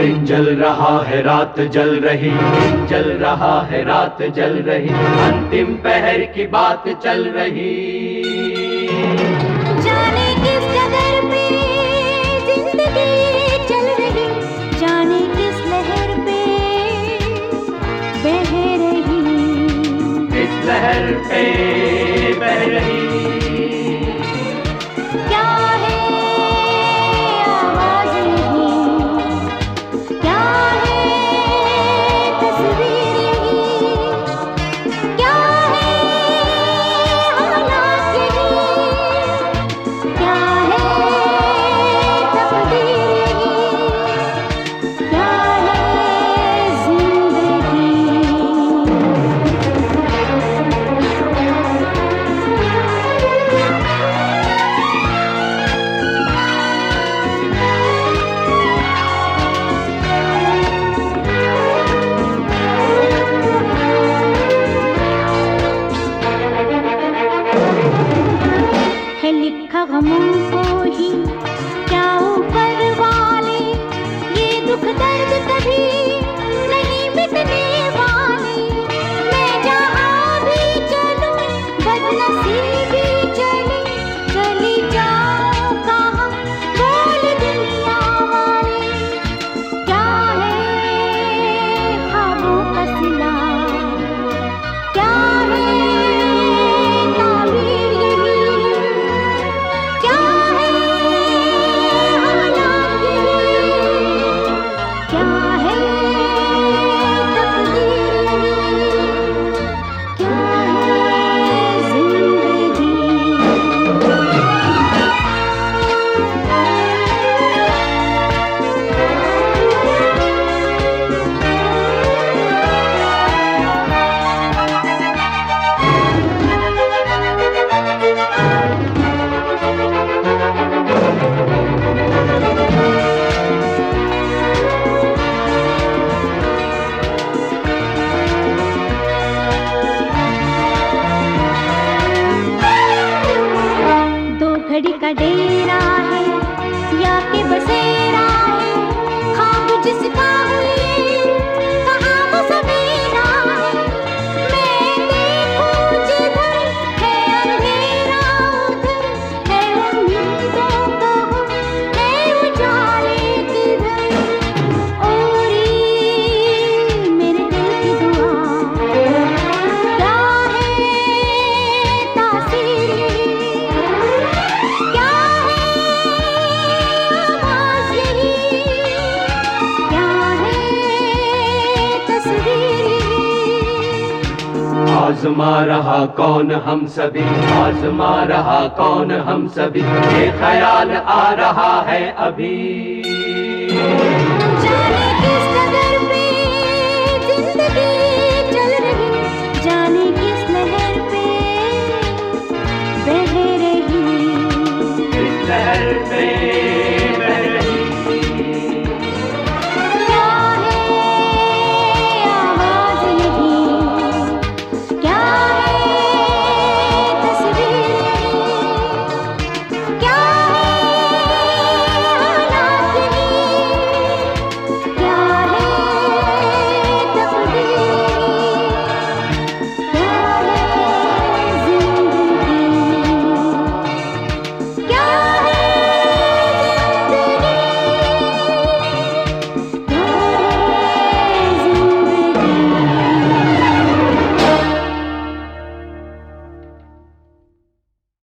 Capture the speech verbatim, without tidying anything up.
दिन जल रहा है रात जल रही, दिन जल रहा है रात जल रही, अंतिम पहर की बात चल रही। जाने किस कदर पे जिंदगी चल रही, जाने किस लहर पे बह रही, किस लहर पे बह रही। क्या है आवाज नहीं, क्या है तस्वीर यही, क्या है हालात यही, क्या है तकदीर यही, क्या है जिंदगी। है लिखा गमों को ही क्या ऊपर वाले, ये दुख दर्द कभी नहीं मिटने वाले। मैं जहाँ भी चलूं बदनसीबी चली, चली जाऊं कहाँ बोल दुनिया वाले। क्या है ख्वाबों का सिला, क्या है ताबीर यही, क्या है हालात यही, क्या है तकदीर यही, क्या है जिंदगी। दो घड़ी का डेरा है या के बसेरा है, ख्वाब जिसका हुई कहाँ वो सवेरा है। मैं देखूं जिधर है अंधेरा उधर है उम्मीदों का हो, है उजाले किधर। ओरी मेरे दिल की दुआ, क्या है तासीर यही, क्या है आवाज यही, क्या है तस्वीर यही। आजमा रहा कौन हम सभी, आजमा रहा कौन हम सभी, ये ख्याल आ रहा है अभी। जाने किस कदर पे जिंदगी चल रही, जाने किस लहर पे बह रही, किस लहर पे